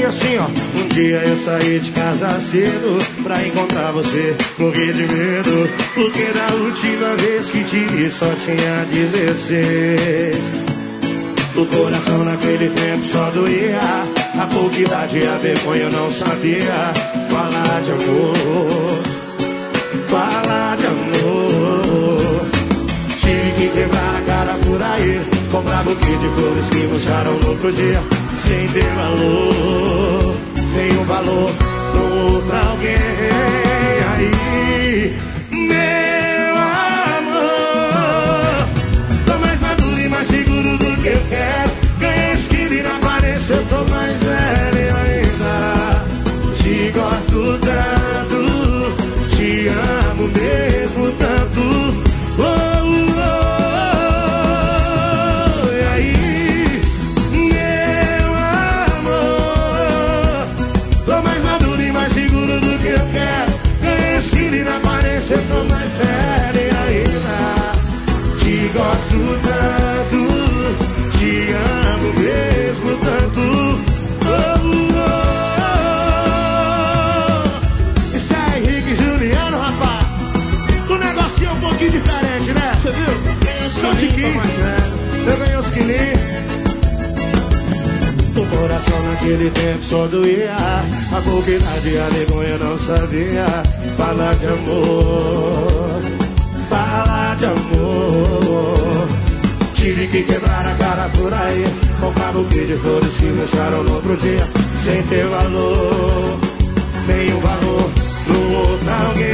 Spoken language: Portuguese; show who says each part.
Speaker 1: E assim, ó, um dia eu saí de casa cedo pra encontrar você, morri de medo, porque da última vez que te vi só tinha 16. O coração naquele tempo só doía, a pouca idade e a vergonha eu não sabia falar de amor, falar de amor. Tive que quebrar a cara por aí, comprar buquê de flores que murcharam no outro dia, sem ter valor, nenhum valor pra outra alguém. Aí, meu amor, tô mais maduro e mais seguro do que eu quero. Ganhei esquina e na aparência eu tô mais velho ainda. Te gosto tanto, te amo mesmo tanto. Eu tô mais sério ainda. Te gosto tanto, te amo mesmo tanto. Isso é Henrique e Juliano, rapaz. O negocinho é um pouquinho diferente, né? Você viu? Só um tiquinho. Eu ganhei os quilinhos. O coração naquele tempo só doía, a pouca idade e a vergonha não sabia falar de amor, falar de amor. Tive que quebrar a cara por aí, comprar buquê de flores que me deixaram no outro dia, sem ter valor, nenhum valor pro outro alguém.